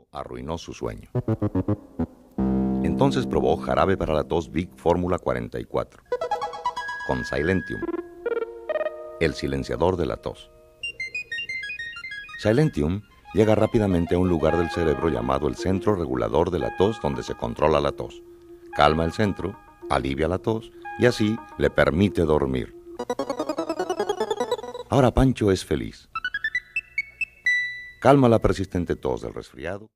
arruinó su sueño. Entonces probó jarabe para la tos Vic Fórmula 44, con Silentium, el silenciador de la tos. Silentium llega rápidamente a un lugar del cerebro llamado el centro regulador de la tos, donde se controla la tos. Calma el centro, alivia la tos y así le permite dormir. Ahora Pancho es feliz. Calma la persistente tos del resfriado.